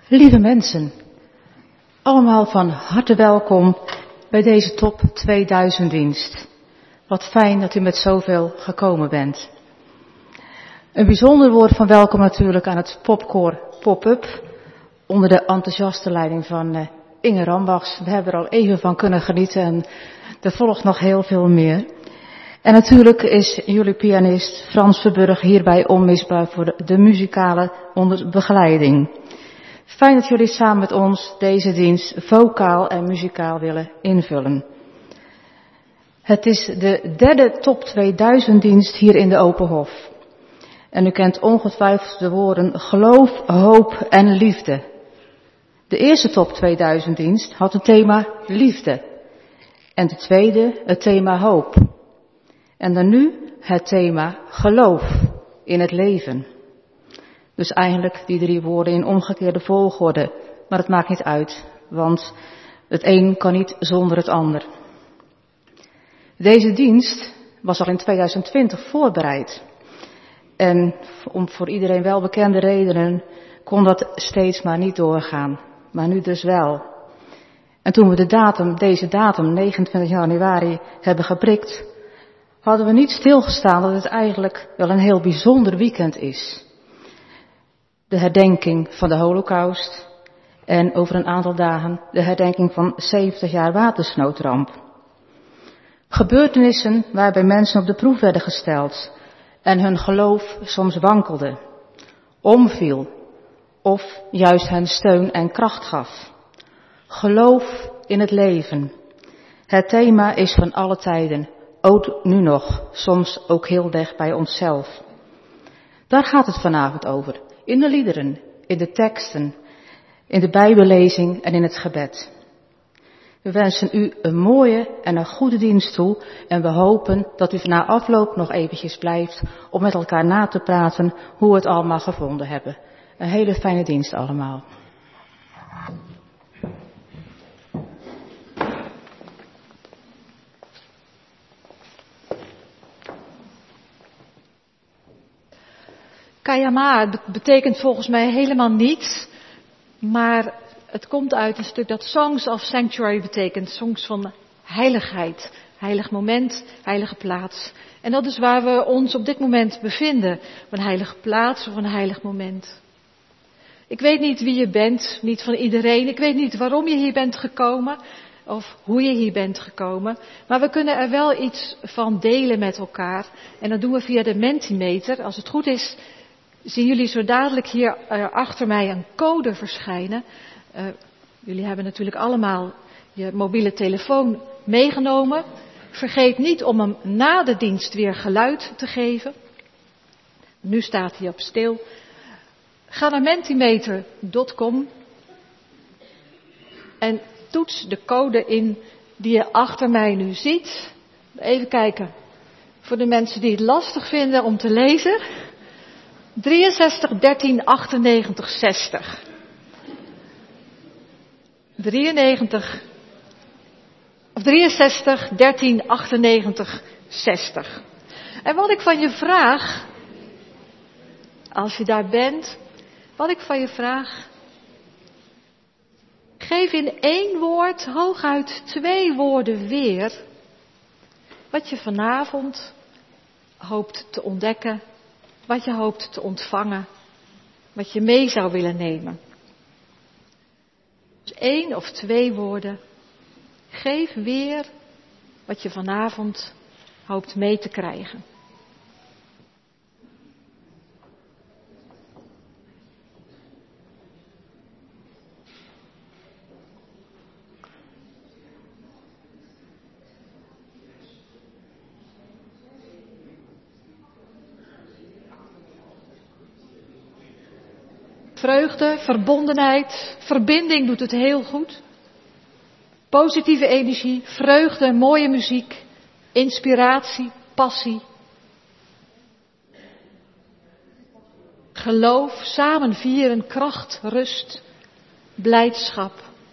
Lieve mensen, allemaal van harte welkom bij deze Top 2000 dienst. Wat fijn dat u met zoveel gekomen bent. Een bijzonder woord van welkom natuurlijk aan het popkoor Pop-up onder de enthousiaste leiding van Inge Rambachs. We hebben er al even van kunnen genieten en er volgt nog heel veel meer. En natuurlijk is jullie pianist Frans Verburg hierbij onmisbaar voor de muzikale begeleiding. Fijn dat jullie samen met ons deze dienst vocaal en muzikaal willen invullen. Het is de derde Top 2000 dienst hier in de Open Hof. En u kent ongetwijfeld de woorden geloof, hoop en liefde. De eerste Top 2000 dienst had het thema liefde. En de tweede het thema hoop. En dan nu het thema geloof in het leven. Dus eigenlijk die 3 woorden in omgekeerde volgorde. Maar het maakt niet uit, want het een kan niet zonder het ander. Deze dienst was al in 2020 voorbereid. En om voor iedereen wel bekende redenen kon dat steeds maar niet doorgaan. Maar nu dus wel. En toen we deze datum, 29 januari, hebben geprikt, hadden we niet stilgestaan dat het eigenlijk wel een heel bijzonder weekend is. De herdenking van de Holocaust en over een aantal dagen de herdenking van 70 jaar watersnoodramp. Gebeurtenissen waarbij mensen op de proef werden gesteld en hun geloof soms wankelde, omviel of juist hen steun en kracht gaf. Geloof in het leven. Het thema is van alle tijden, ook nu nog, soms ook heel dicht bij onszelf. Daar gaat het vanavond over. In de liederen, in de teksten, in de bijbellezing en in het gebed. We wensen u een mooie en een goede dienst toe en we hopen dat u na afloop nog eventjes blijft om met elkaar na te praten hoe we het allemaal gevonden hebben. Een hele fijne dienst allemaal. Kayama betekent volgens mij helemaal niets, maar het komt uit een stuk dat Songs of Sanctuary betekent. Songs van heiligheid, heilig moment, heilige plaats. En dat is waar we ons op dit moment bevinden, een heilige plaats of een heilig moment. Ik weet niet wie je bent, niet van iedereen. Ik weet niet waarom je hier bent gekomen of hoe je hier bent gekomen. Maar we kunnen er wel iets van delen met elkaar. En dat doen we via de Mentimeter. Als het goed is, zien jullie zo dadelijk hier achter mij een code verschijnen. Jullie hebben natuurlijk allemaal je mobiele telefoon meegenomen. Vergeet niet om hem na de dienst weer geluid te geven. Nu staat hij op stil. Ga naar mentimeter.com en toets de code in die je achter mij nu ziet. Even kijken, voor de mensen die het lastig vinden om te lezen. 63 13 98 60. 63 13 98 60. En wat ik van je vraag, als je daar bent, wat ik van je vraag, geef in 1 woord, hooguit 2 woorden weer, wat je vanavond hoopt te ontdekken, wat je hoopt te ontvangen, wat je mee zou willen nemen. Dus 1 of 2 woorden. Geef weer wat je vanavond hoopt mee te krijgen. Vreugde, verbondenheid, verbinding doet het heel goed. Positieve energie, vreugde, mooie muziek, inspiratie, passie. Geloof, samen vieren, kracht, rust, blijdschap.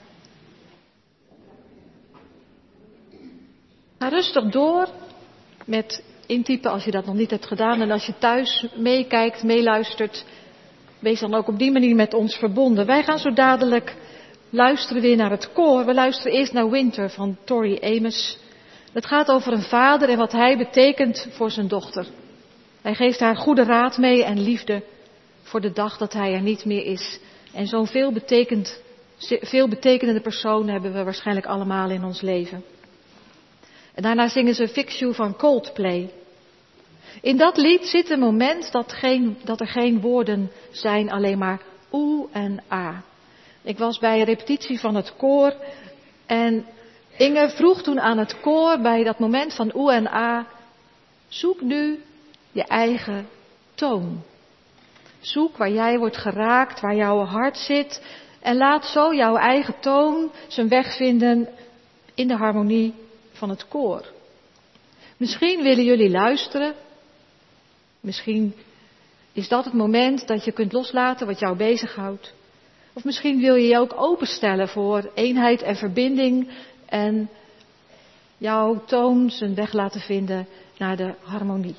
Ga rustig door met intypen als je dat nog niet hebt gedaan. En als je thuis meekijkt, meeluistert, Wees dan ook op die manier met ons verbonden. Wij gaan zo dadelijk luisteren weer naar het koor. We luisteren eerst naar Winter van Tori Amos. Het gaat over een vader en wat hij betekent voor zijn dochter. Hij geeft haar goede raad mee en liefde voor de dag dat hij er niet meer is. En zo'n veelbetekenende persoon hebben we waarschijnlijk allemaal in ons leven. En daarna zingen ze Fix You van Coldplay. In dat lied zit een moment dat er geen woorden zijn, alleen maar oe en a. Ik was bij een repetitie van het koor en Inge vroeg toen aan het koor bij dat moment van oe en a, zoek nu je eigen toon. Zoek waar jij wordt geraakt, waar jouw hart zit en laat zo jouw eigen toon zijn weg vinden in de harmonie van het koor. Misschien willen jullie luisteren. Misschien is dat het moment dat je kunt loslaten wat jou bezighoudt. Of misschien wil je je ook openstellen voor eenheid en verbinding en jouw toon zijn weg laten vinden naar de harmonie.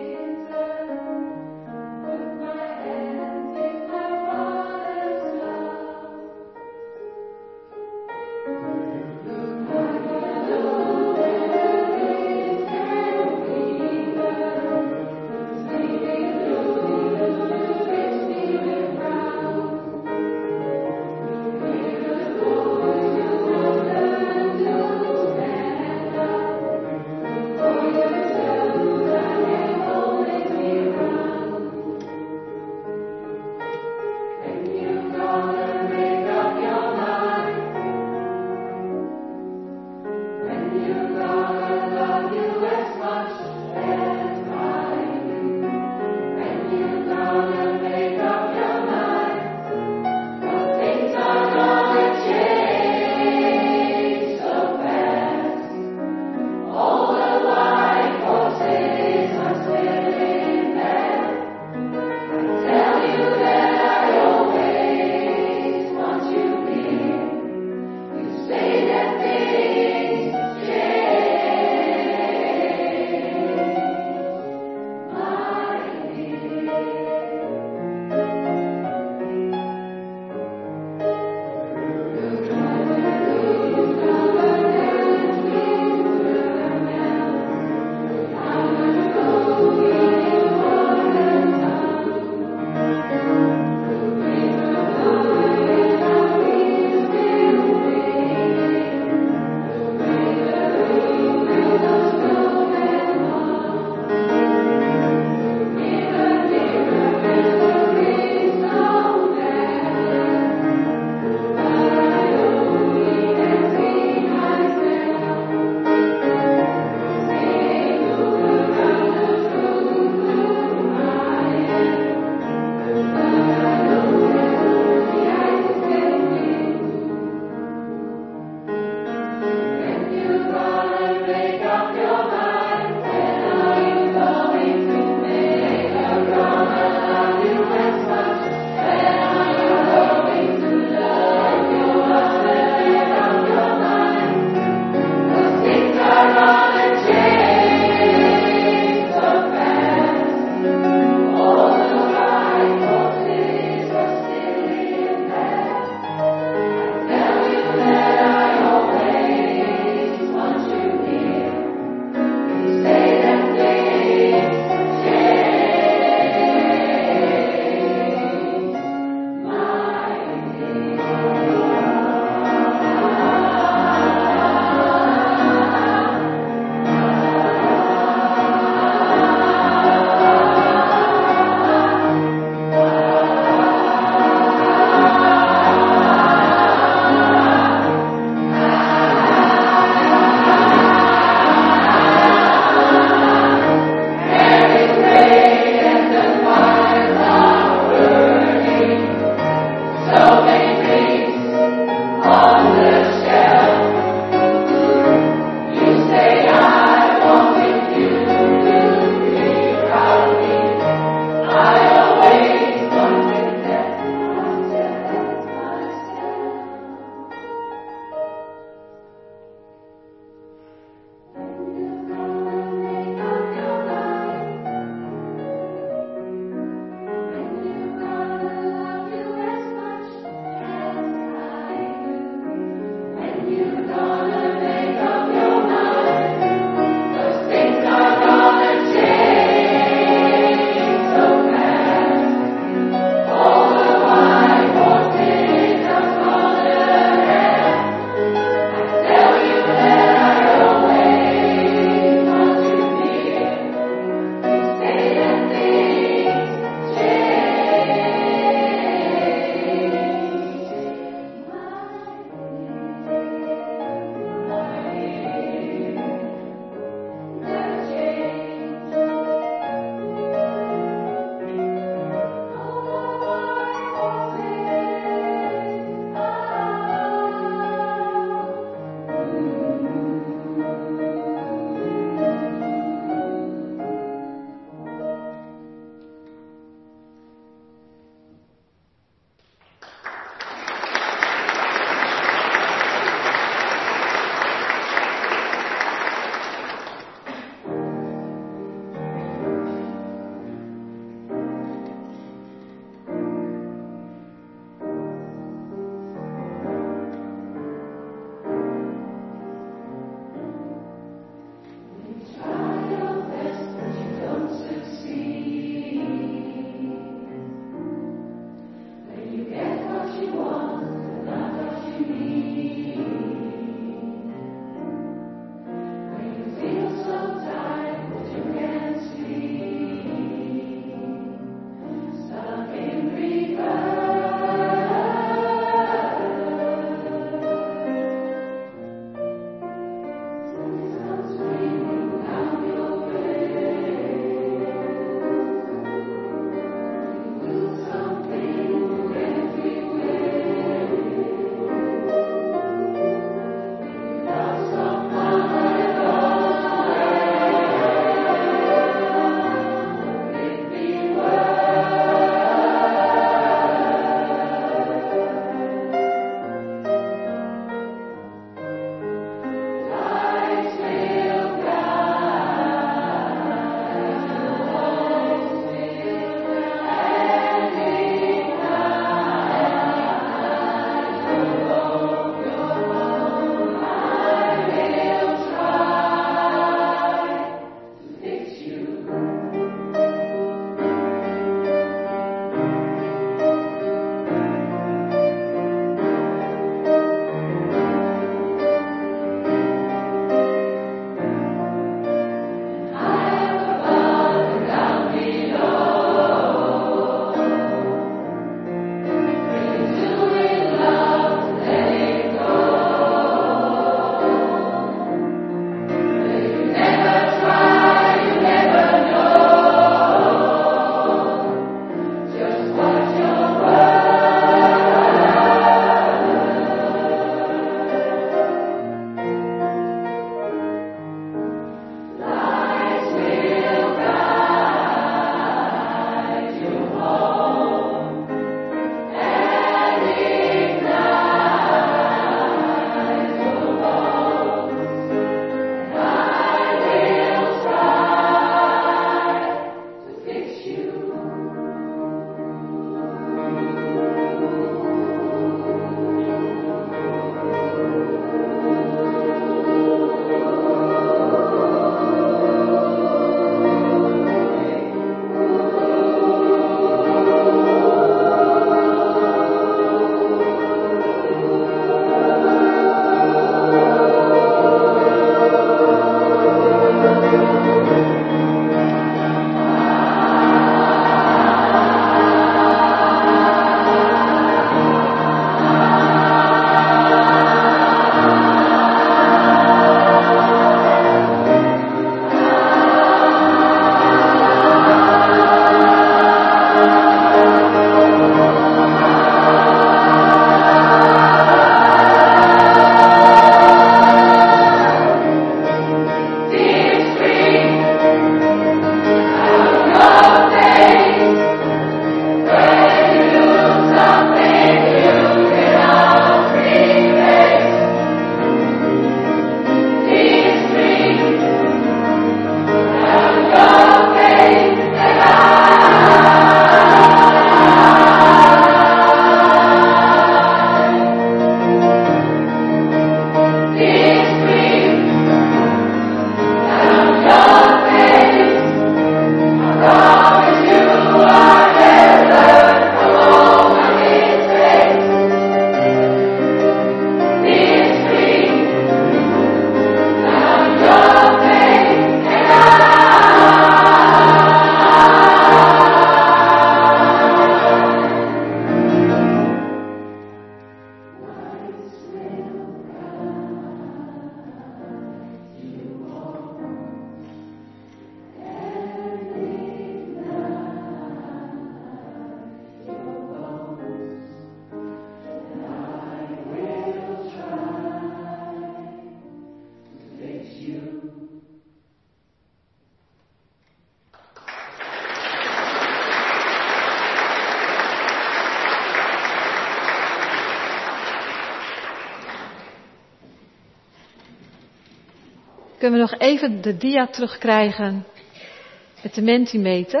Kunnen we nog even de dia terugkrijgen met de Mentimeter?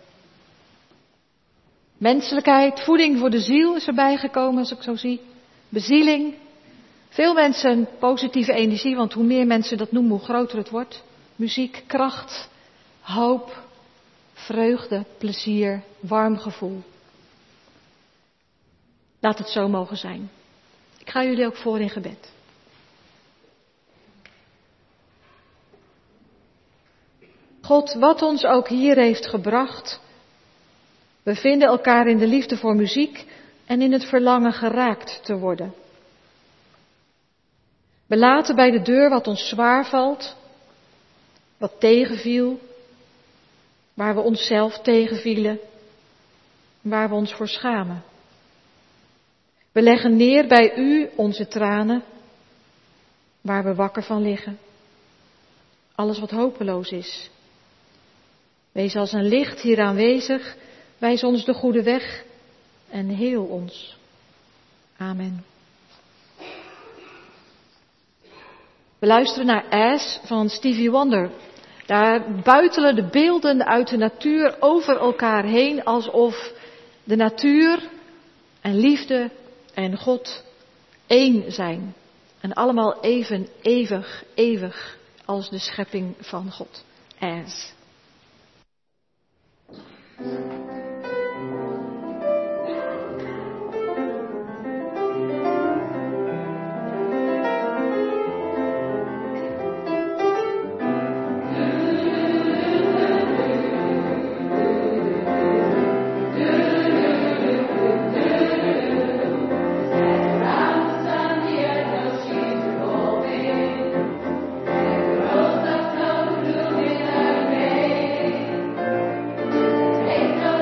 Menselijkheid, voeding voor de ziel is erbij gekomen, als ik zo zie. Bezieling. Veel mensen positieve energie, want hoe meer mensen dat noemen, hoe groter het wordt. Muziek, kracht, hoop, vreugde, plezier, warm gevoel. Laat het zo mogen zijn. Ik ga jullie ook voor in gebed. God, wat ons ook hier heeft gebracht, we vinden elkaar in de liefde voor muziek en in het verlangen geraakt te worden. We laten bij de deur wat ons zwaar valt, wat tegenviel, waar we onszelf tegenvielen, waar we ons voor schamen. We leggen neer bij u onze tranen, waar we wakker van liggen. Alles wat hopeloos is. Wees als een licht hier aanwezig, wijs ons de goede weg en heel ons. Amen. We luisteren naar As van Stevie Wonder. Daar buitelen de beelden uit de natuur over elkaar heen, alsof de natuur en liefde en God één zijn. En allemaal even eeuwig als de schepping van God. As. Take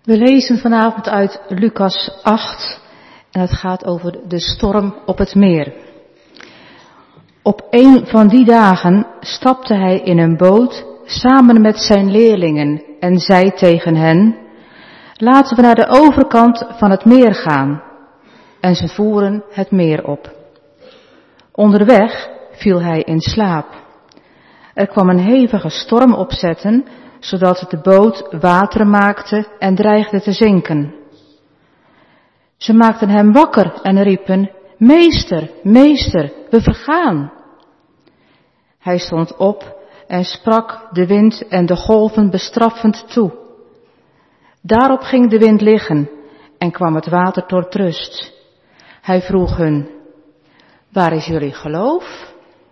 We lezen vanavond uit Lucas 8 en het gaat over de storm op het meer. Op een van die dagen stapte hij in een boot samen met zijn leerlingen en zei tegen hen: laten we naar de overkant van het meer gaan. En ze voeren het meer op. Onderweg viel hij in slaap. Er kwam een hevige storm opzetten, zodat de boot water maakte en dreigde te zinken. Ze maakten hem wakker en riepen: meester, meester, we vergaan. Hij stond op en sprak de wind en de golven bestraffend toe. Daarop ging de wind liggen en kwam het water tot rust. Hij vroeg hun: waar is jullie geloof?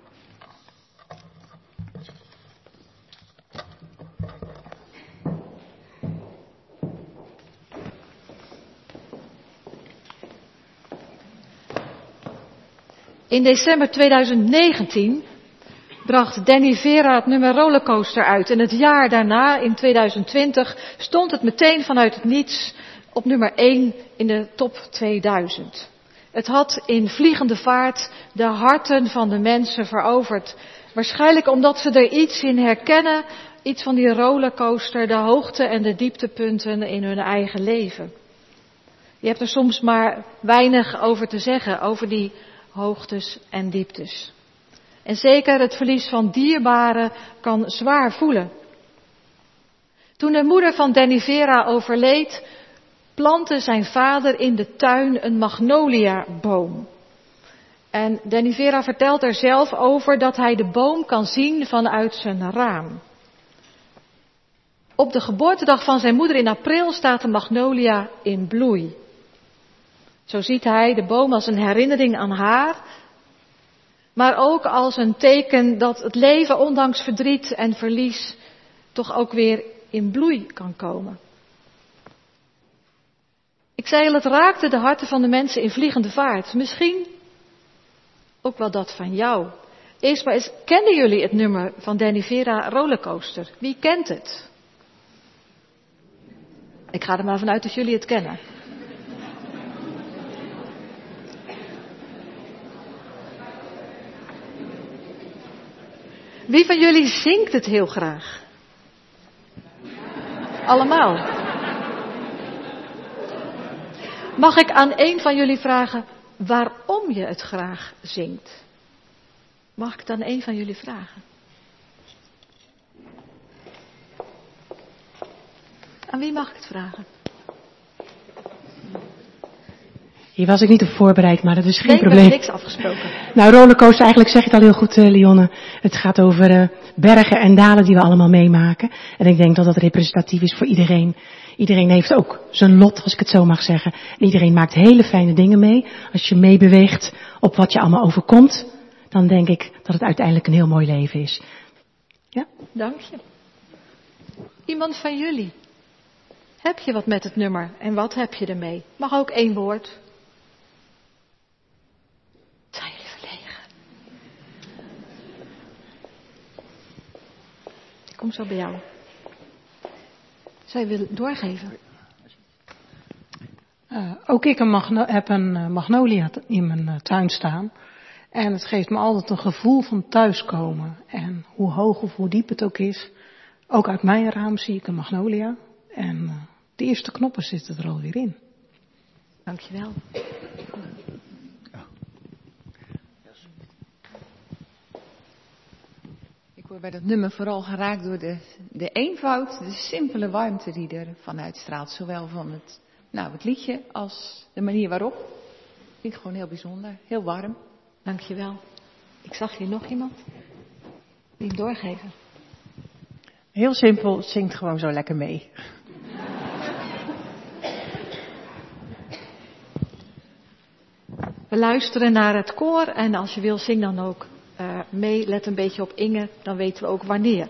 In december 2019 bracht Danny Vera het nummer Rollercoaster uit. En het jaar daarna, in 2020, stond het meteen vanuit het niets op nummer 1 in de top 2000. Het had in vliegende vaart de harten van de mensen veroverd. Waarschijnlijk omdat ze er iets in herkennen, iets van die rollercoaster, de hoogte- en de dieptepunten in hun eigen leven. Je hebt er soms maar weinig over te zeggen, over die hoogtes en dieptes. En zeker het verlies van dierbaren kan zwaar voelen. Toen de moeder van Danny Vera overleed, plantte zijn vader in de tuin een magnoliaboom. En Danny Vera vertelt er zelf over dat hij de boom kan zien vanuit zijn raam. Op de geboortedag van zijn moeder in april staat de magnolia in bloei. Zo ziet hij de boom als een herinnering aan haar, maar ook als een teken dat het leven ondanks verdriet en verlies toch ook weer in bloei kan komen. Ik zei al, het raakte de harten van de mensen in vliegende vaart. Misschien ook wel dat van jou. Eerst maar eens, kennen jullie het nummer van Danny Vera Rollercoaster? Wie kent het? Ik ga er maar vanuit dat jullie het kennen. Wie van jullie zingt het heel graag? Allemaal. Mag ik aan een van jullie vragen waarom je het graag zingt? Mag ik het aan een van jullie vragen? Aan wie mag ik het vragen? Hier was ik niet op voorbereid, maar dat is geen probleem. We hebben niks afgesproken. Nou, rollercoaster, eigenlijk zeg je het al heel goed, Lionne. Het gaat over bergen en dalen die we allemaal meemaken. En ik denk dat dat representatief is voor iedereen. Iedereen heeft ook zijn lot, als ik het zo mag zeggen. En iedereen maakt hele fijne dingen mee. Als je meebeweegt op wat je allemaal overkomt, dan denk ik dat het uiteindelijk een heel mooi leven is. Ja? Dank je. Iemand van jullie? Heb je wat met het nummer en wat heb je ermee? Mag ook 1 woord. Zijn jullie verlegen? Ik kom zo bij jou. Zij wil doorgeven. Ook ik heb een magnolia in mijn tuin staan. En het geeft me altijd een gevoel van thuiskomen. En hoe hoog of hoe diep het ook is. Ook uit mijn raam zie ik een magnolia. En de eerste knoppen zitten er alweer in. Dankjewel. Ik word bij dat nummer vooral geraakt door de eenvoud, de simpele warmte die er van uitstraalt. Zowel van het liedje als de manier waarop. Vind ik gewoon heel bijzonder, heel warm. Dankjewel. Ik zag hier nog iemand. Die hem doorgeven. Heel simpel, zingt gewoon zo lekker mee. We luisteren naar het koor en als je wil, zing dan ook mee. Let een beetje op Inge, dan weten we ook wanneer.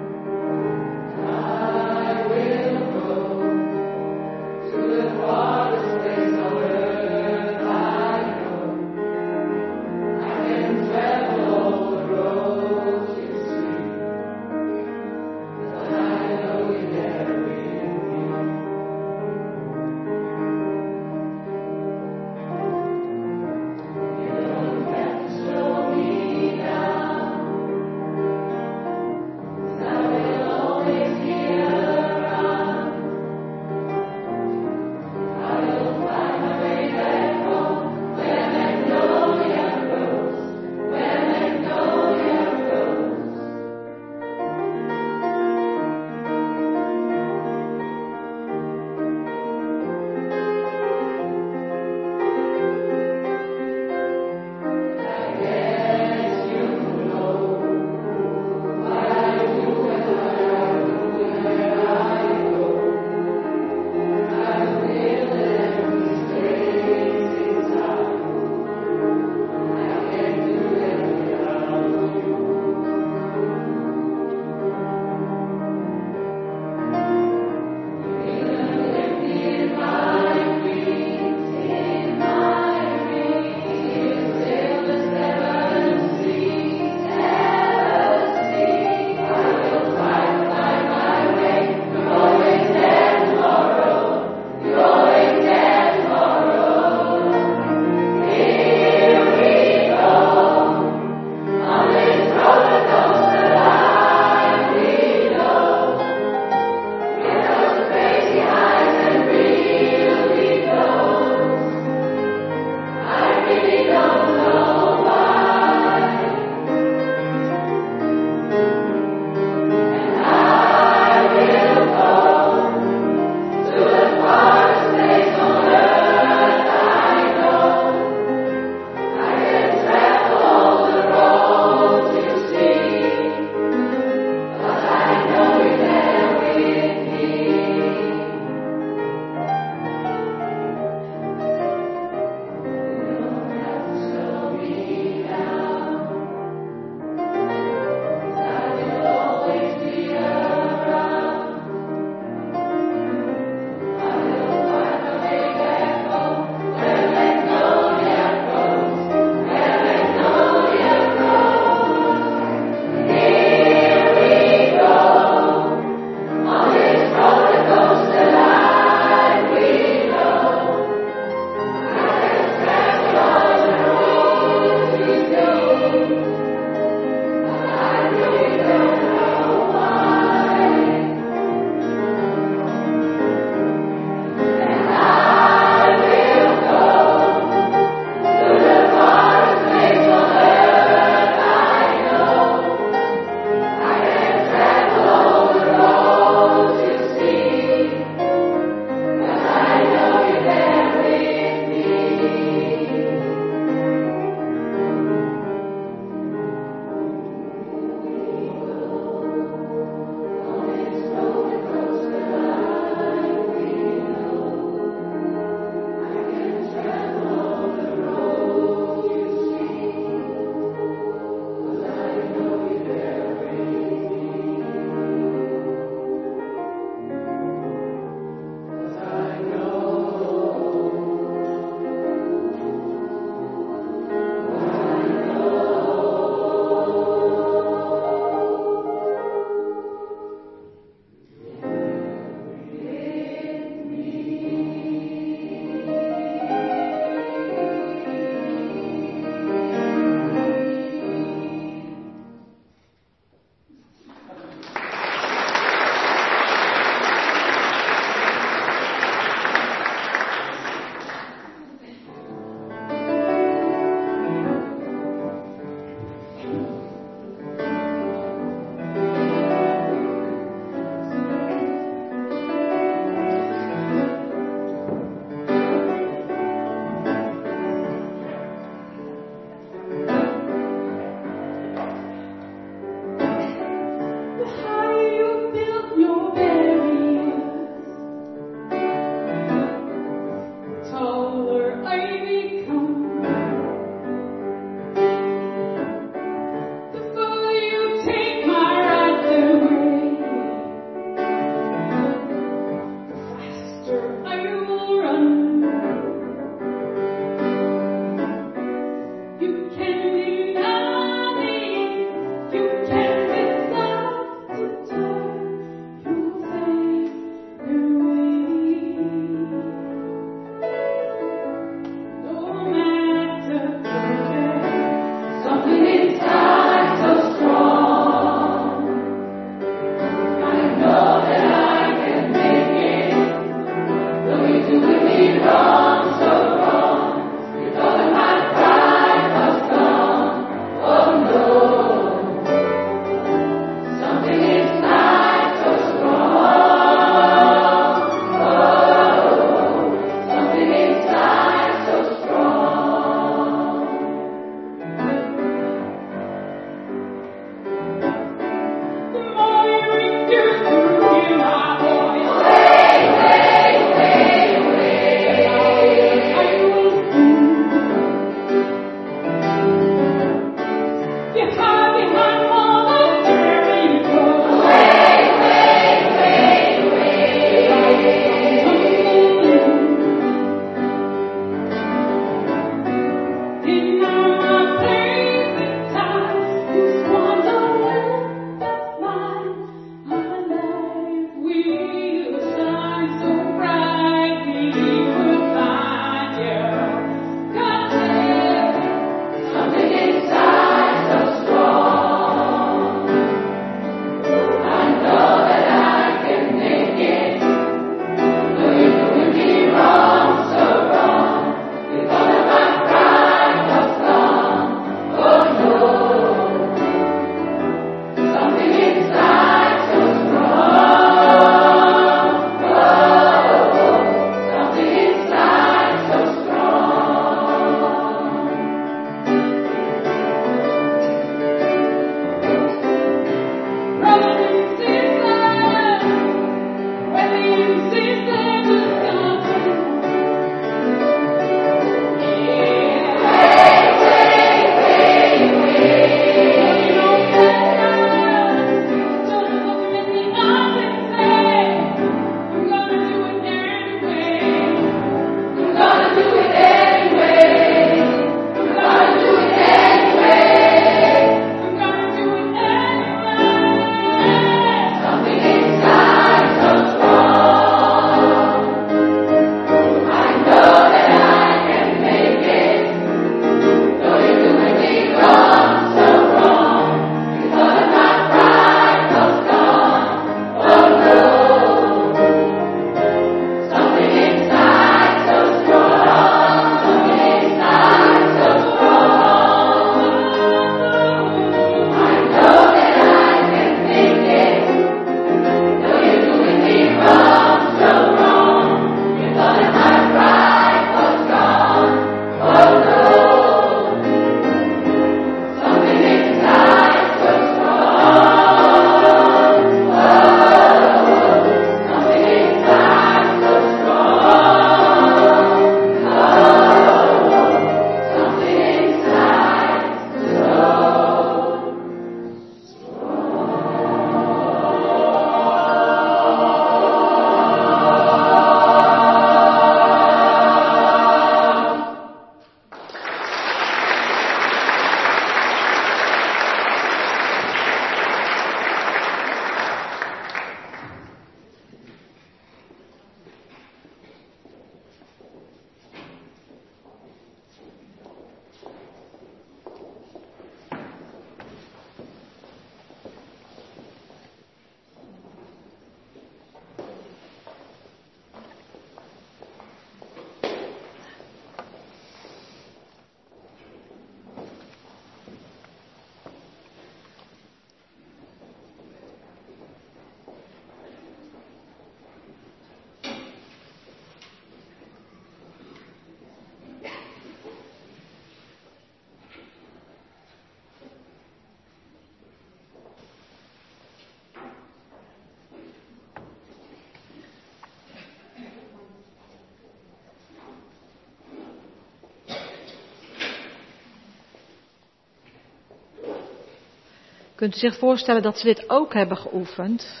Kunt u zich voorstellen dat ze dit ook hebben geoefend?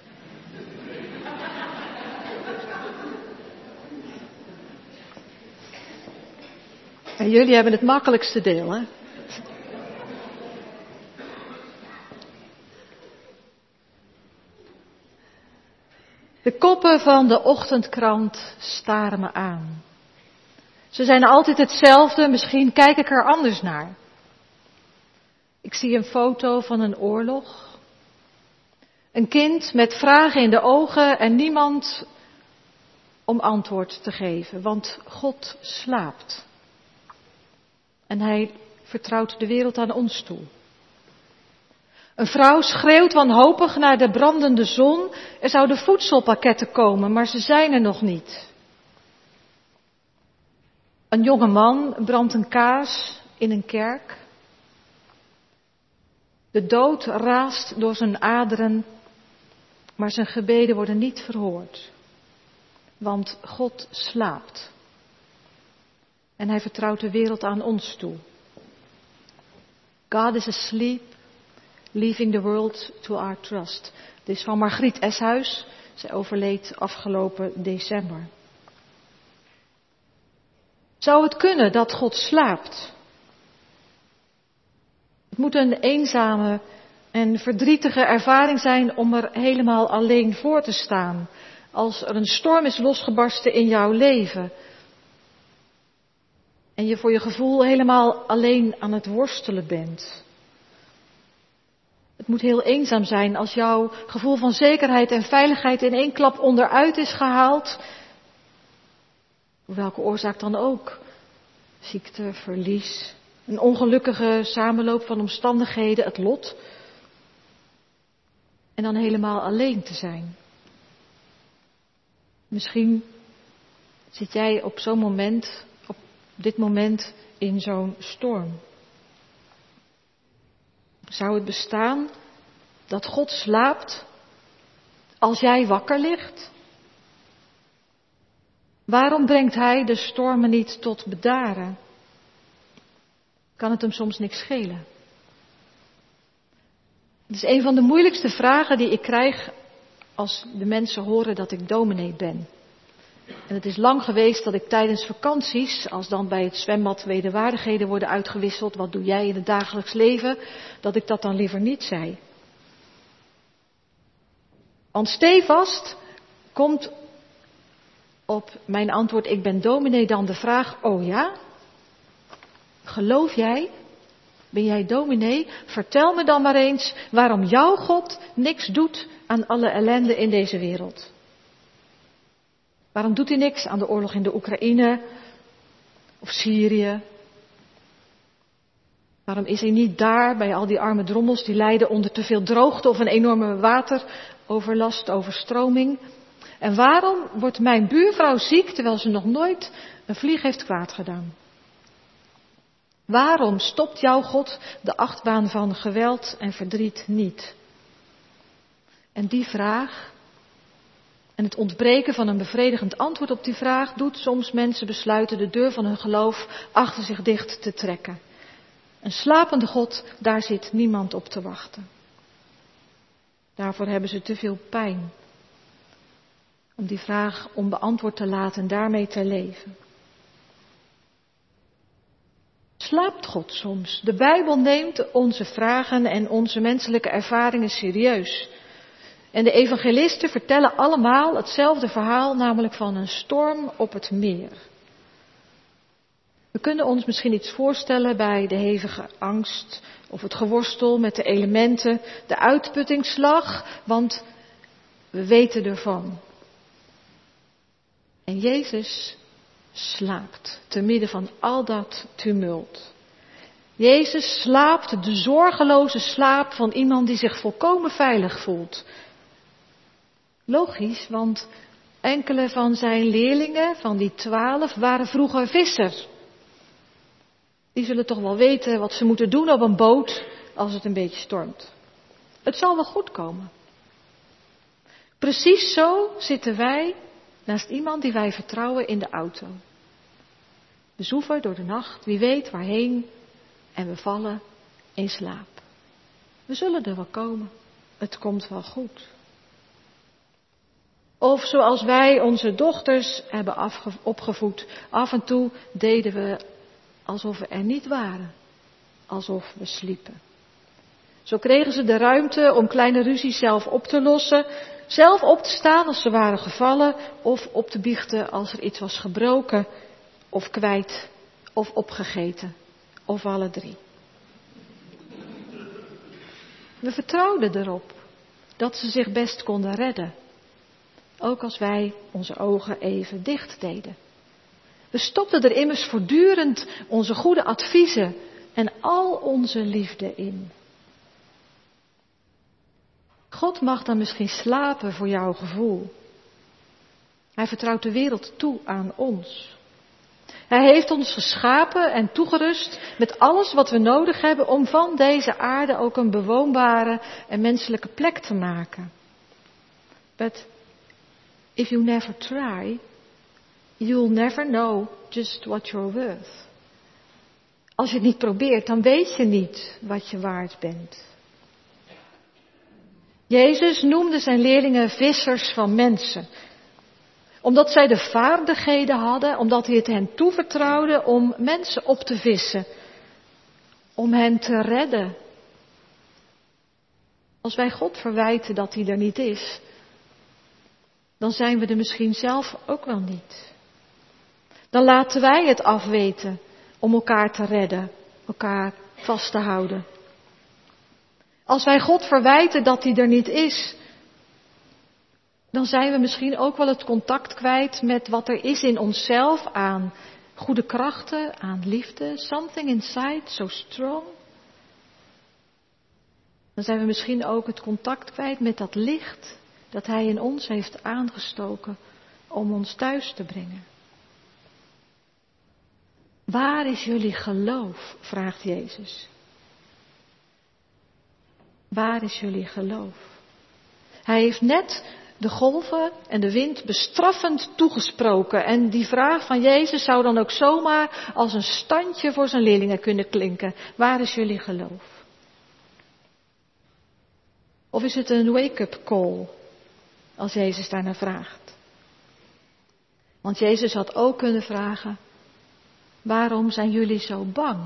En jullie hebben het makkelijkste deel, hè? De koppen van de ochtendkrant staren me aan. Ze zijn altijd hetzelfde, misschien kijk ik er anders naar. Ik zie een foto van een oorlog. Een kind met vragen in de ogen en niemand om antwoord te geven, want God slaapt. En hij vertrouwt de wereld aan ons toe. Een vrouw schreeuwt wanhopig naar de brandende zon. Er zouden voedselpakketten komen, maar ze zijn er nog niet. Een jonge man brandt een kaars in een kerk. De dood raast door zijn aderen, maar zijn gebeden worden niet verhoord. Want God slaapt. En hij vertrouwt de wereld aan ons toe. God is asleep, leaving the world to our trust. Dit is van Margriet Eshuis. Zij overleed afgelopen december. Zou het kunnen dat God slaapt? Het moet een eenzame en verdrietige ervaring zijn om er helemaal alleen voor te staan. Als er een storm is losgebarsten in jouw leven. En je voor je gevoel helemaal alleen aan het worstelen bent. Het moet heel eenzaam zijn als jouw gevoel van zekerheid en veiligheid in één klap onderuit is gehaald. Voor welke oorzaak dan ook. Ziekte, verlies, een ongelukkige samenloop van omstandigheden, het lot. En dan helemaal alleen te zijn. Misschien zit jij op zo'n moment, op dit moment in zo'n storm. Zou het bestaan dat God slaapt als jij wakker ligt? Waarom brengt hij de stormen niet tot bedaren? Kan het hem soms niks schelen? Het is een van de moeilijkste vragen die ik krijg als de mensen horen dat ik dominee ben. En het is lang geweest dat ik tijdens vakanties, als dan bij het zwembad wederwaardigheden worden uitgewisseld, wat doe jij in het dagelijks leven, dat ik dat dan liever niet zei. Want stevast komt op mijn antwoord, ik ben dominee, dan de vraag, oh ja? Geloof jij? Ben jij dominee? Vertel me dan maar eens waarom jouw God niks doet aan alle ellende in deze wereld. Waarom doet hij niks aan de oorlog in de Oekraïne of Syrië? Waarom is hij niet daar bij al die arme drommels die lijden onder te veel droogte of een enorme wateroverlast, overstroming? En waarom wordt mijn buurvrouw ziek terwijl ze nog nooit een vlieg heeft kwaad gedaan? Waarom stopt jouw God de achtbaan van geweld en verdriet niet? En die vraag en het ontbreken van een bevredigend antwoord op die vraag doet soms mensen besluiten de deur van hun geloof achter zich dicht te trekken. Een slapende God, daar zit niemand op te wachten. Daarvoor hebben ze te veel pijn. Om die vraag onbeantwoord te laten en daarmee te leven. Slaapt God soms? De Bijbel neemt onze vragen en onze menselijke ervaringen serieus. En de evangelisten vertellen allemaal hetzelfde verhaal, namelijk van een storm op het meer. We kunnen ons misschien iets voorstellen bij de hevige angst of het geworstel met de elementen, de uitputtingsslag, want we weten ervan. En Jezus slaapt te midden van al dat tumult. Jezus slaapt de zorgeloze slaap van iemand die zich volkomen veilig voelt. Logisch, want enkele van zijn leerlingen, van die 12, waren vroeger visser. Die zullen toch wel weten wat ze moeten doen op een boot als het een beetje stormt. Het zal wel goed komen. Precies zo zitten wij naast iemand die wij vertrouwen in de auto. We zoeven door de nacht, wie weet waarheen, en we vallen in slaap. We zullen er wel komen. Het komt wel goed. Of zoals wij onze dochters hebben opgevoed. Af en toe deden we alsof we er niet waren. Alsof we sliepen. Zo kregen ze de ruimte om kleine ruzies zelf op te lossen. Zelf op te staan als ze waren gevallen. Of op te biechten als er iets was gebroken. Of kwijt. Of opgegeten. Of alle drie. We vertrouwden erop dat ze zich best konden redden. Ook als wij onze ogen even dicht deden. We stopten er immers voortdurend onze goede adviezen en al onze liefde in. God mag dan misschien slapen voor jouw gevoel. Hij vertrouwt de wereld toe aan ons. Hij heeft ons geschapen en toegerust met alles wat we nodig hebben om van deze aarde ook een bewoonbare en menselijke plek te maken. But if you never try, you'll never know just what you're worth. Als je het niet probeert, dan weet je niet wat je waard bent. Jezus noemde zijn leerlingen vissers van mensen. Omdat zij de vaardigheden hadden, omdat hij het hen toevertrouwde om mensen op te vissen. Om hen te redden. Als wij God verwijten dat hij er niet is, dan zijn we er misschien zelf ook wel niet. Dan laten wij het afweten om elkaar te redden, elkaar vast te houden. Als wij God verwijten dat hij er niet is, dan zijn we misschien ook wel het contact kwijt met wat er is in onszelf aan goede krachten, aan liefde, something inside so strong. Dan zijn we misschien ook het contact kwijt met dat licht dat hij in ons heeft aangestoken om ons thuis te brengen. Waar is jullie geloof? Vraagt Jezus. Waar is jullie geloof? Hij heeft net de golven en de wind bestraffend toegesproken. En die vraag van Jezus zou dan ook zomaar als een standje voor zijn leerlingen kunnen klinken. Waar is jullie geloof? Of is het een wake-up call als Jezus daarnaar vraagt? Want Jezus had ook kunnen vragen, waarom zijn jullie zo bang?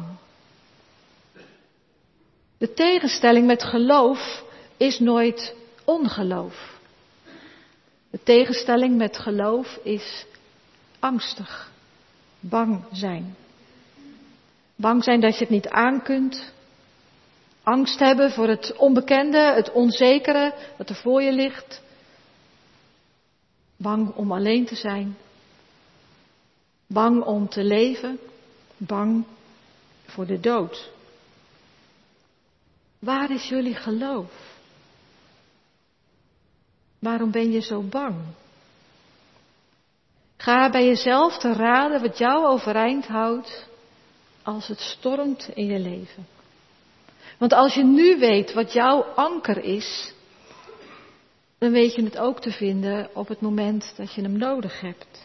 De tegenstelling met geloof is nooit ongeloof. De tegenstelling met geloof is angstig, bang zijn. Bang zijn dat je het niet aankunt. Angst hebben voor het onbekende, het onzekere dat er voor je ligt. Bang om alleen te zijn. Bang om te leven. Bang voor de dood. Waar is jullie geloof? Waarom ben je zo bang? Ga bij jezelf te raden wat jou overeind houdt als het stormt in je leven. Want als je nu weet wat jouw anker is, dan weet je het ook te vinden op het moment dat je hem nodig hebt.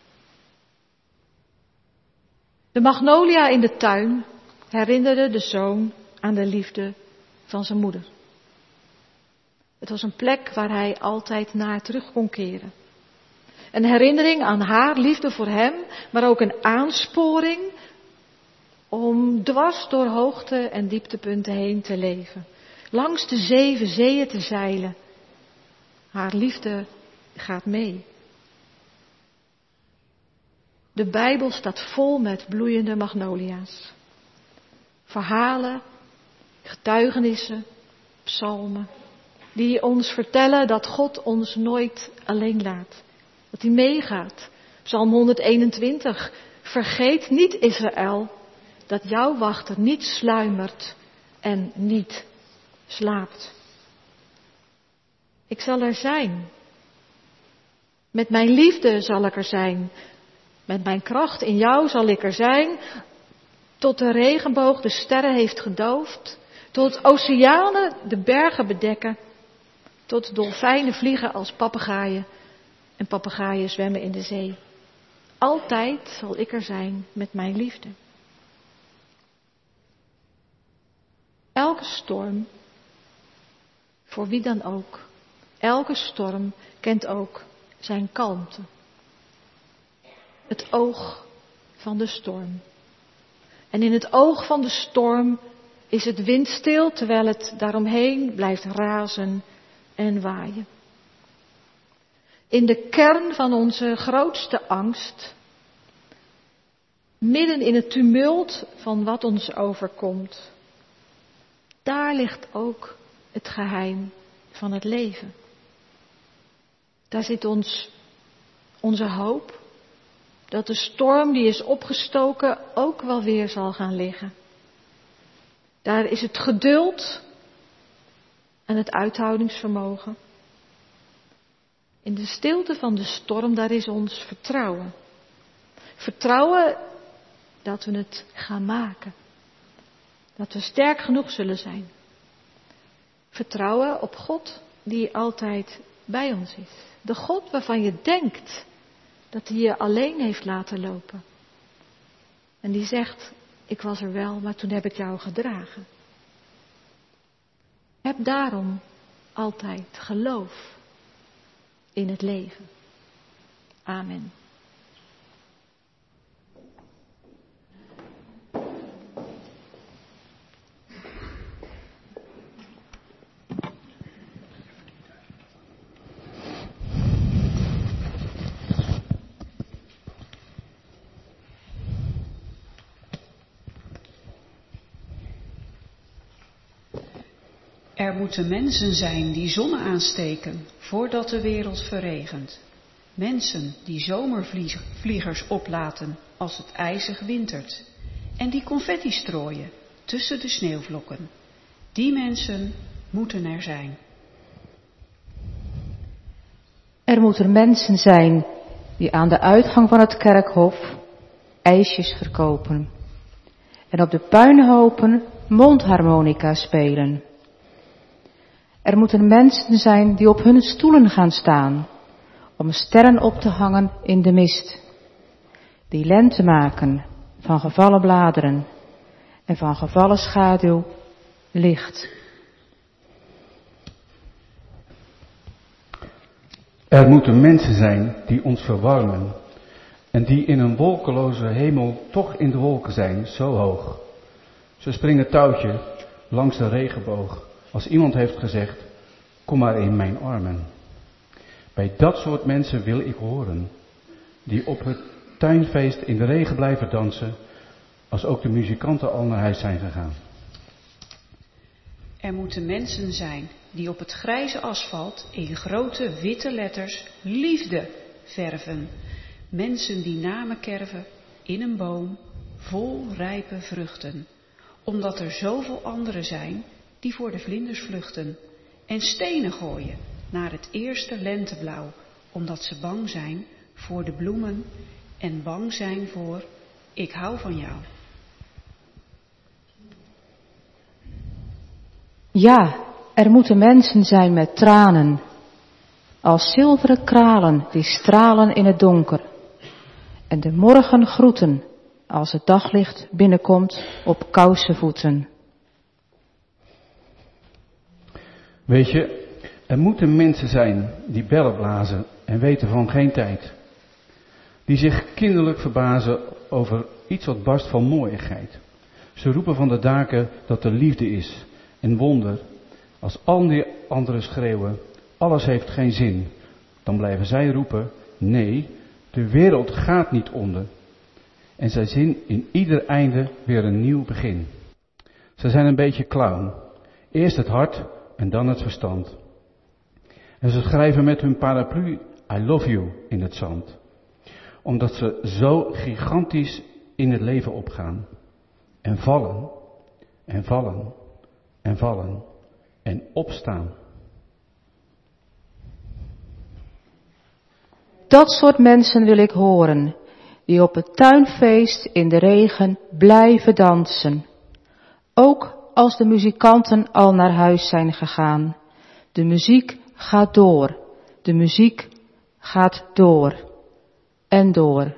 De magnolia in de tuin herinnerde de zoon aan de liefde van zijn moeder. Het was een plek waar hij altijd naar terug kon keren. Een herinnering aan haar liefde voor hem, maar ook een aansporing om dwars door hoogte- en dieptepunten heen te leven. Langs de 7 zeeën te zeilen. Haar liefde gaat mee. De Bijbel staat vol met bloeiende magnolia's. Verhalen, getuigenissen, psalmen, die ons vertellen dat God ons nooit alleen laat. Dat hij meegaat. Psalm 121. Vergeet niet, Israël, dat jouw wachter niet sluimert en niet slaapt. Ik zal er zijn. Met mijn liefde zal ik er zijn. Met mijn kracht in jou zal ik er zijn. Tot de regenboog de sterren heeft gedoofd. Tot oceanen de bergen bedekken. Tot dolfijnen vliegen als papegaaien. En papegaaien zwemmen in de zee. Altijd zal ik er zijn met mijn liefde. Elke storm voor wie dan ook. Elke storm kent ook zijn kalmte. Het oog van de storm. En in het oog van de storm is het windstil, terwijl het daaromheen blijft razen en waaien. In de kern van onze grootste angst, midden in het tumult van wat ons overkomt, daar ligt ook het geheim van het leven. Daar zit onze hoop dat de storm die is opgestoken ook wel weer zal gaan liggen. Daar is het geduld en het uithoudingsvermogen. In de stilte van de storm, daar is ons vertrouwen. Vertrouwen dat we het gaan maken. Dat we sterk genoeg zullen zijn. Vertrouwen op God die altijd bij ons is. De God waarvan je denkt dat hij je alleen heeft laten lopen. En die zegt, ik was er wel, maar toen heb ik jou gedragen. Heb daarom altijd geloof in het leven. Amen. Er moeten mensen zijn die zonnen aansteken voordat de wereld verregent. Mensen die zomervliegers oplaten als het ijzig wintert. En die confetti strooien tussen de sneeuwvlokken. Die mensen moeten er zijn. Er moeten mensen zijn die aan de uitgang van het kerkhof ijsjes verkopen. En op de puinhopen mondharmonica spelen. Er moeten mensen zijn die op hun stoelen gaan staan, om sterren op te hangen in de mist. Die lente maken van gevallen bladeren en van gevallen schaduw licht. Er moeten mensen zijn die ons verwarmen en die in een wolkeloze hemel toch in de wolken zijn, zo hoog. Ze springen touwtje langs de regenboog als iemand heeft gezegd, kom maar in mijn armen. Bij dat soort mensen wil ik horen, die op het tuinfeest in de regen blijven dansen, als ook de muzikanten al naar huis zijn gegaan. Er moeten mensen zijn die op het grijze asfalt in grote witte letters liefde verven. Mensen die namen kerven in een boom vol rijpe vruchten. Omdat er zoveel anderen zijn die voor de vlinders vluchten. En stenen gooien naar het eerste lenteblauw. Omdat ze bang zijn voor de bloemen en bang zijn voor ik hou van jou. Ja, er moeten mensen zijn met tranen, als zilveren kralen die stralen in het donker. En de morgen groeten, als het daglicht binnenkomt op kouse voeten. Weet je, er moeten mensen zijn die bellen blazen en weten van geen tijd. Die zich kinderlijk verbazen over iets wat barst van mooiigheid. Ze roepen van de daken dat er liefde is en wonder. Als al die anderen schreeuwen, alles heeft geen zin, dan blijven zij roepen, nee, de wereld gaat niet onder. En zij zien in ieder einde weer een nieuw begin. Ze zijn een beetje clown. Eerst het hart en dan het verstand. En ze schrijven met hun paraplu I love you in het zand. Omdat ze zo gigantisch in het leven opgaan. En vallen, en vallen, en vallen, en opstaan. Dat soort mensen wil ik horen, die op het tuinfeest in de regen blijven dansen. Ook als de muzikanten al naar huis zijn gegaan. De muziek gaat door, de muziek gaat door en door.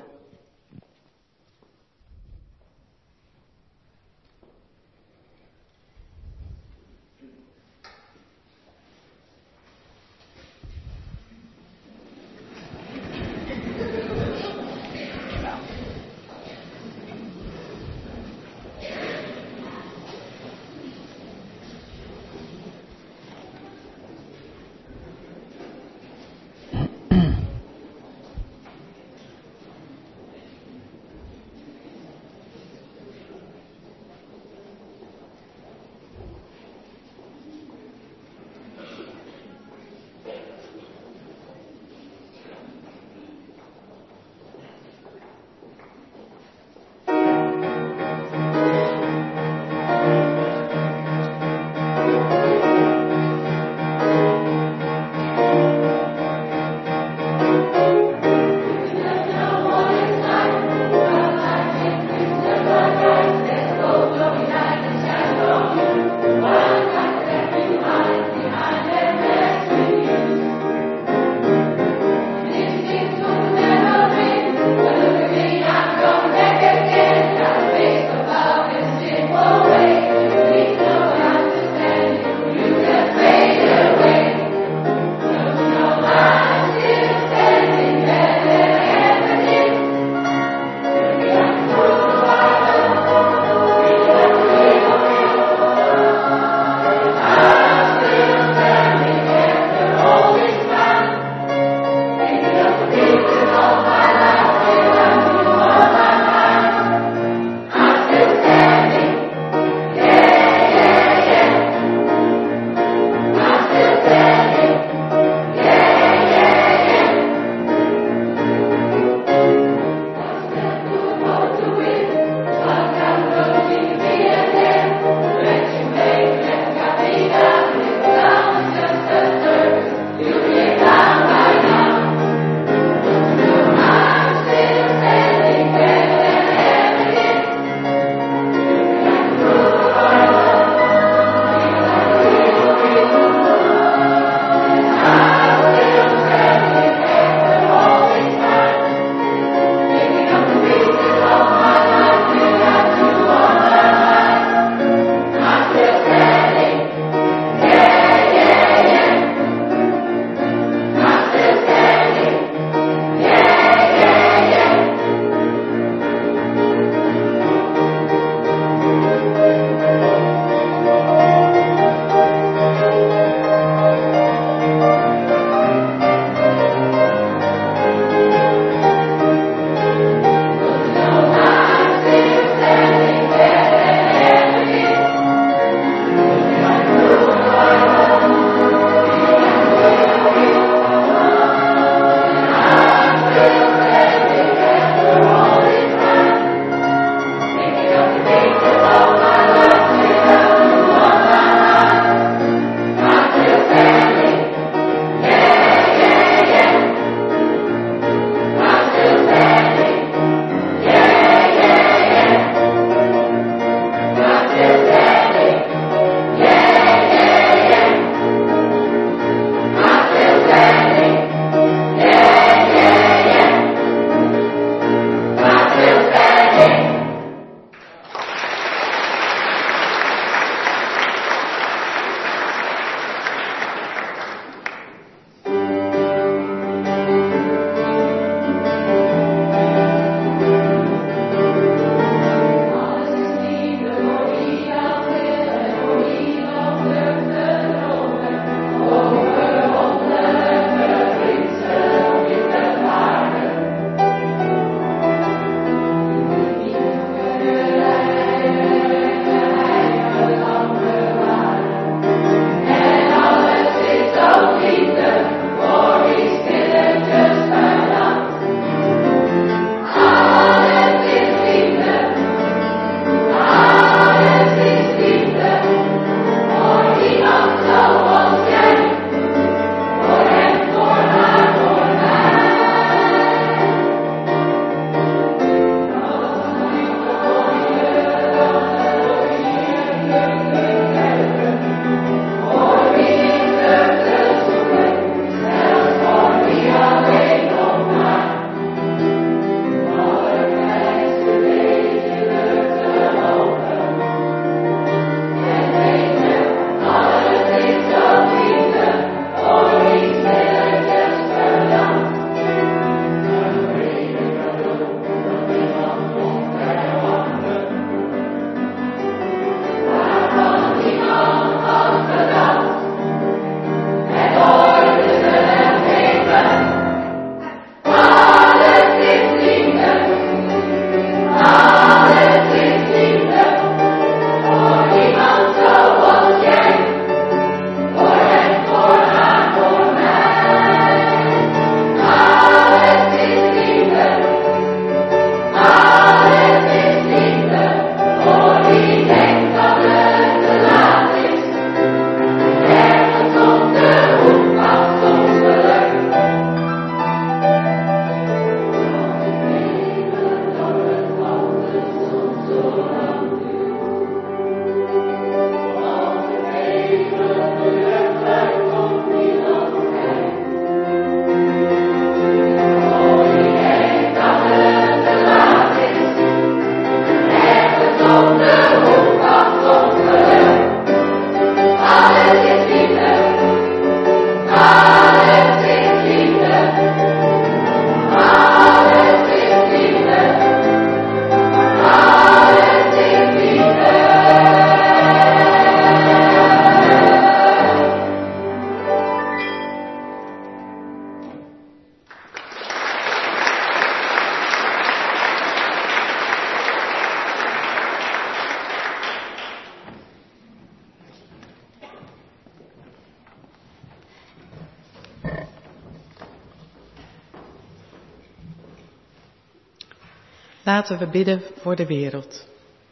Laten we bidden voor de wereld.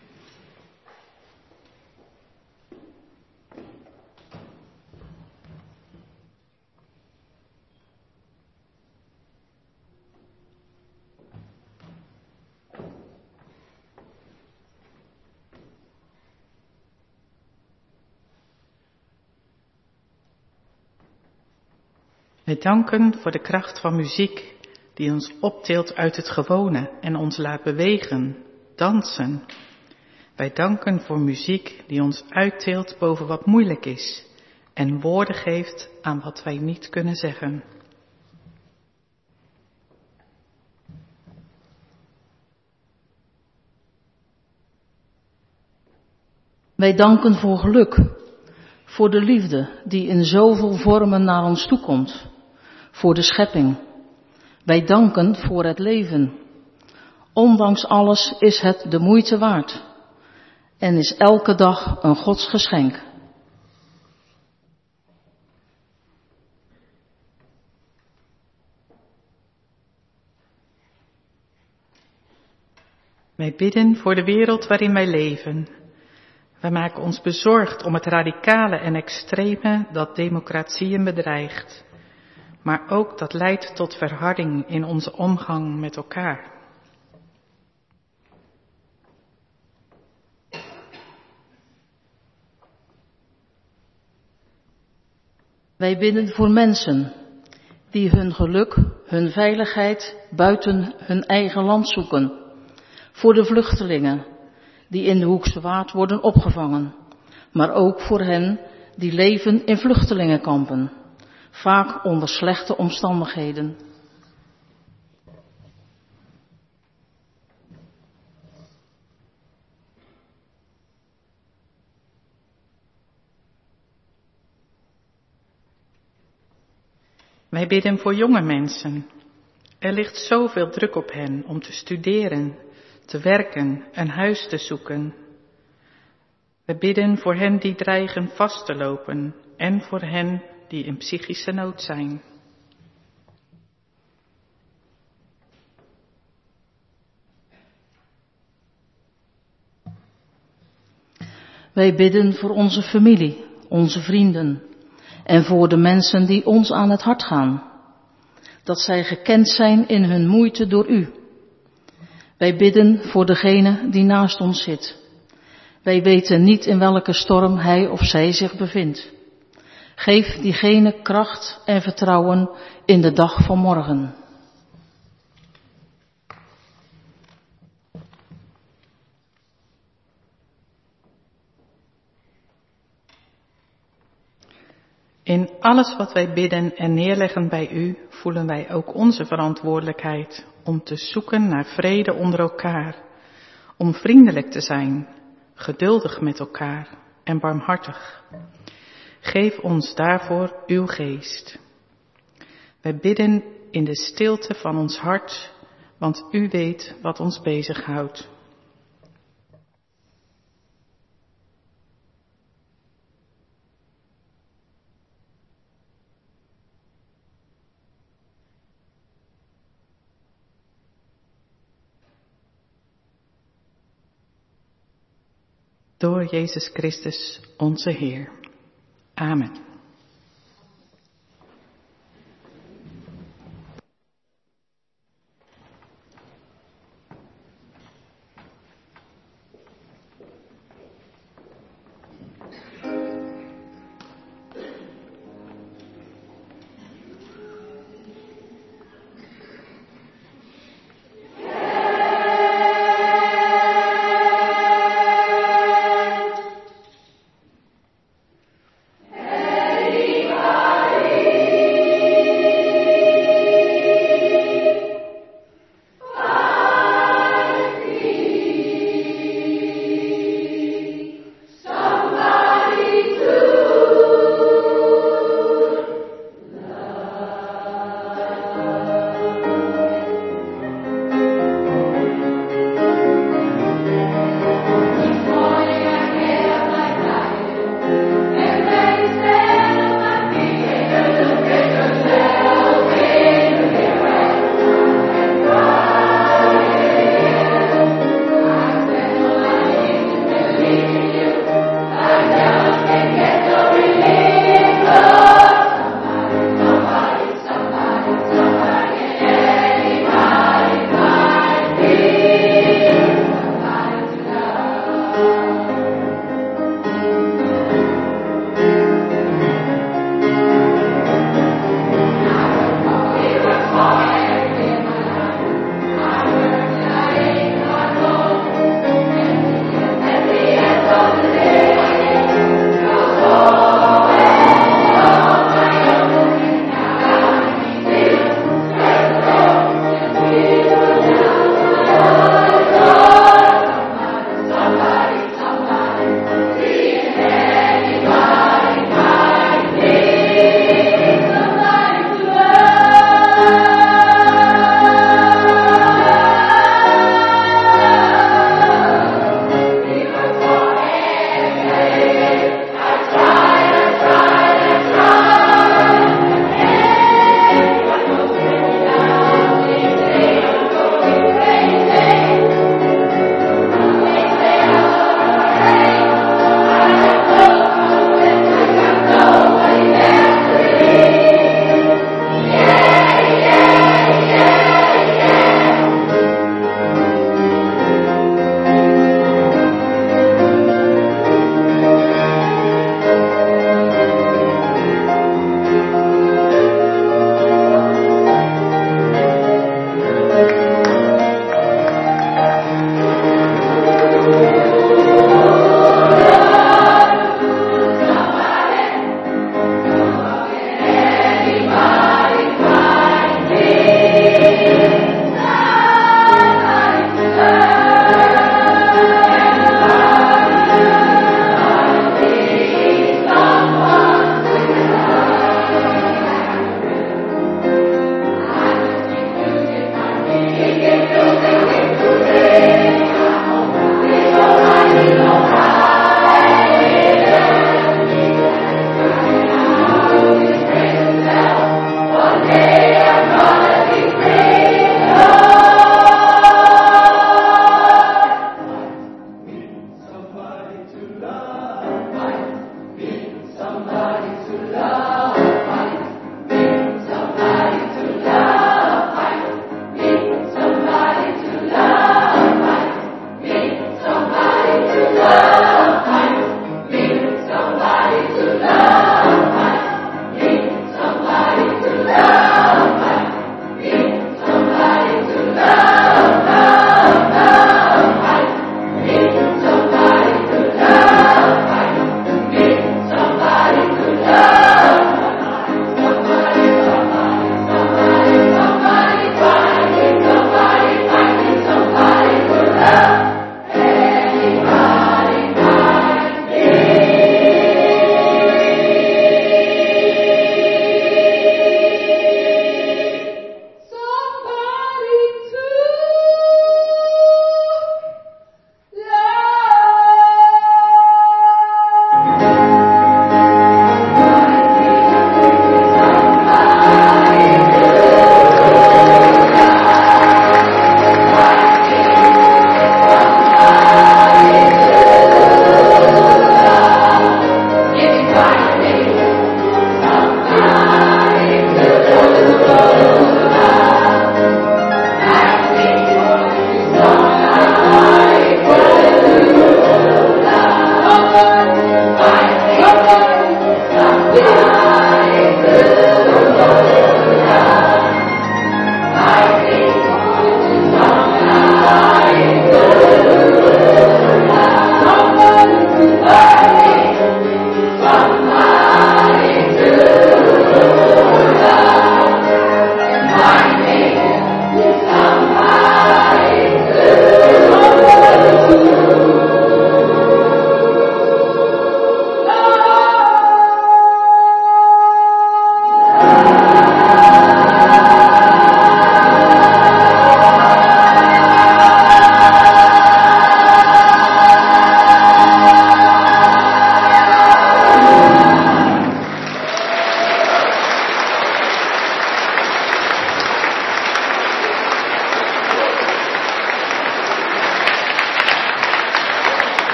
Wij danken voor de kracht van muziek die ons optilt uit het gewone en ons laat bewegen, dansen. Wij danken voor muziek die ons uittilt boven wat moeilijk is en woorden geeft aan wat wij niet kunnen zeggen. Wij danken voor geluk, voor de liefde die in zoveel vormen naar ons toekomt, voor de schepping. Wij danken voor het leven. Ondanks alles is het de moeite waard en is elke dag een Gods geschenk. Wij bidden voor de wereld waarin wij leven. Wij maken ons bezorgd om het radicale en extreme dat democratieën bedreigt, maar ook dat leidt tot verharding in onze omgang met elkaar. Wij bidden voor mensen die hun geluk, hun veiligheid buiten hun eigen land zoeken. Voor de vluchtelingen die in de Hoekse Waard worden opgevangen, maar ook voor hen die leven in vluchtelingenkampen, vaak onder slechte omstandigheden. Wij bidden voor jonge mensen. Er ligt zoveel druk op hen om te studeren, te werken, een huis te zoeken. We bidden voor hen die dreigen vast te lopen en voor hen die in psychische nood zijn. Wij bidden voor onze familie, onze vrienden en voor de mensen die ons aan het hart gaan. Dat zij gekend zijn in hun moeite door u. Wij bidden voor degene die naast ons zit. Wij weten niet in welke storm hij of zij zich bevindt. Geef diegene kracht en vertrouwen in de dag van morgen. In alles wat wij bidden en neerleggen bij u, voelen wij ook onze verantwoordelijkheid om te zoeken naar vrede onder elkaar, om vriendelijk te zijn, geduldig met elkaar en barmhartig. Geef ons daarvoor uw geest. Wij bidden in de stilte van ons hart, want u weet wat ons bezighoudt. Door Jezus Christus, onze Heer. Amen.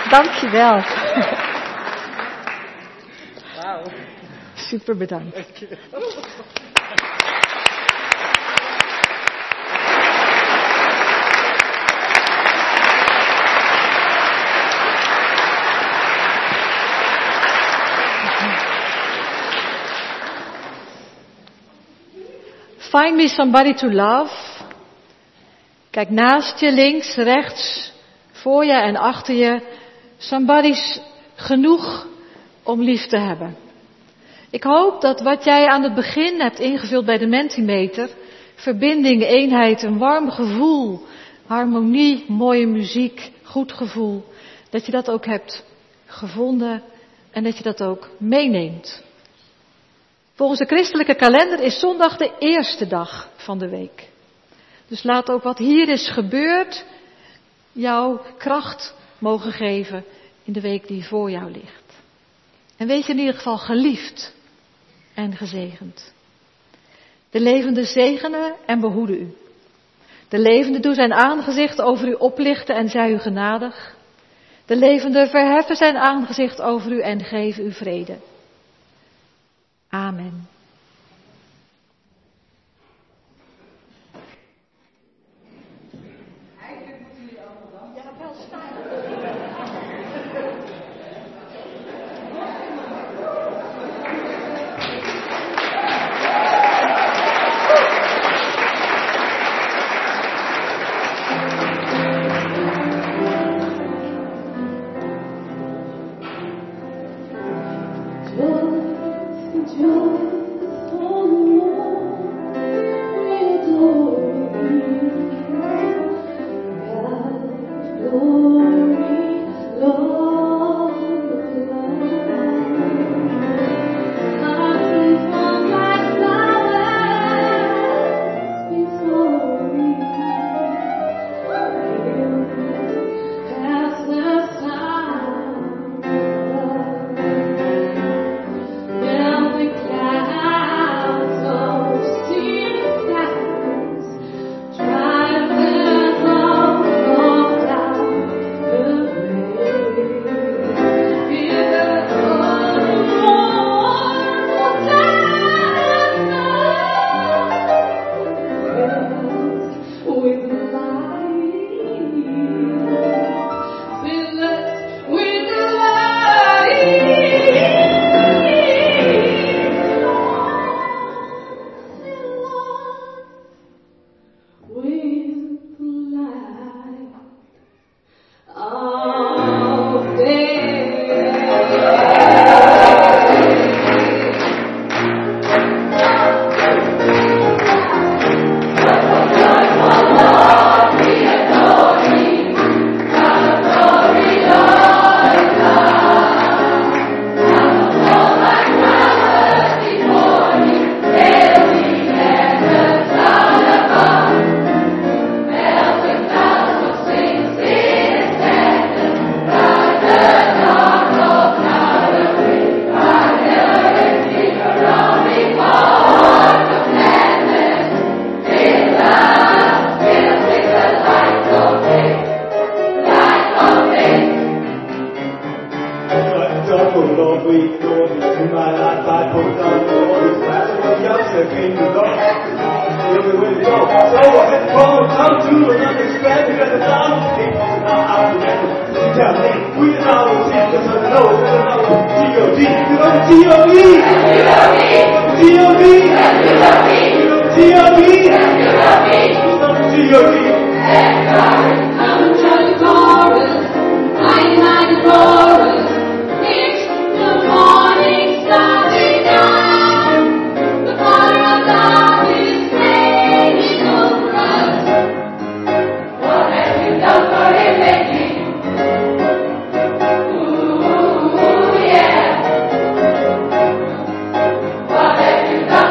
Dankjewel. Wauw. Super bedankt. Find me somebody to love. Kijk naast je, links, rechts, voor je en achter je. Somebody's genoeg om lief te hebben. Ik hoop dat wat jij aan het begin hebt ingevuld bij de Mentimeter, verbinding, eenheid, een warm gevoel, harmonie, mooie muziek, goed gevoel, dat je dat ook hebt gevonden en dat je dat ook meeneemt. Volgens de christelijke kalender is zondag de eerste dag van de week. Dus laat ook wat hier is gebeurd jou kracht mogen geven in de week die voor jou ligt. En wees in ieder geval geliefd en gezegend. De levende zegene en behoede u. De levende doet zijn aangezicht over u oplichten en zij u genadig. De levende verheffen zijn aangezicht over u en geven u vrede. Amen.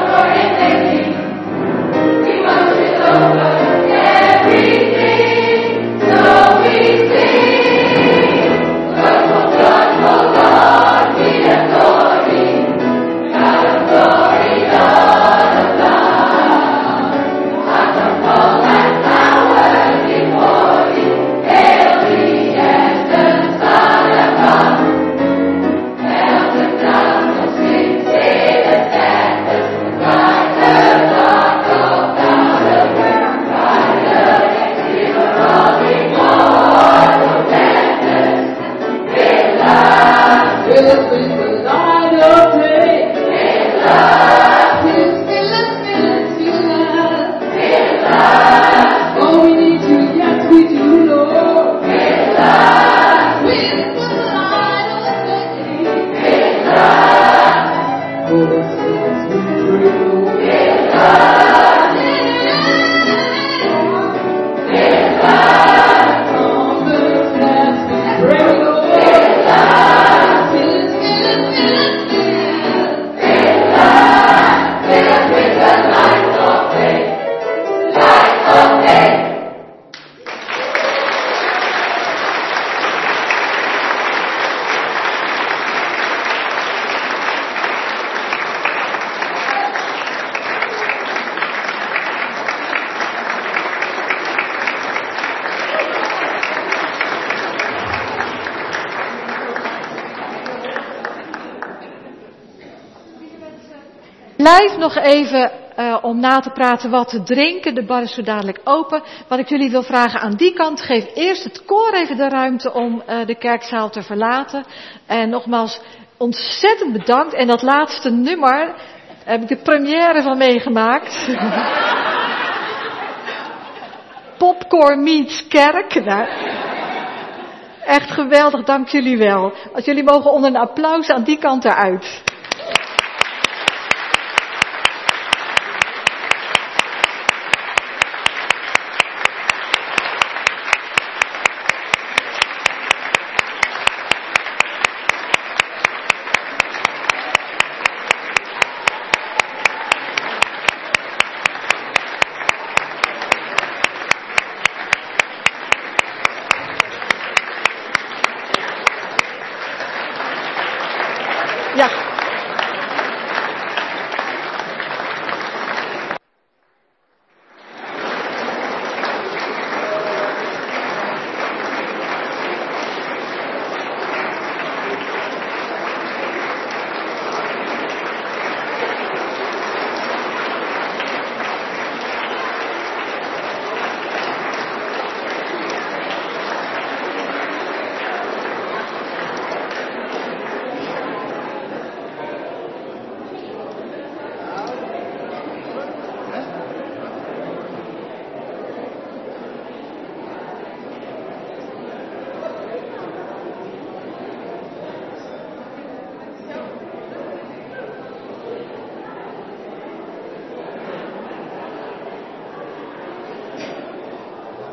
Everything blijf nog even om na te praten wat te drinken. De bar is zo dadelijk open. Wat ik jullie wil vragen aan die kant, geef eerst het koor even de ruimte om de kerkzaal te verlaten. En nogmaals, ontzettend bedankt. En dat laatste nummer heb ik de première van meegemaakt. Popcorn meets kerk. Nou, echt geweldig, dank jullie wel. Als jullie mogen onder een applaus aan die kant eruit.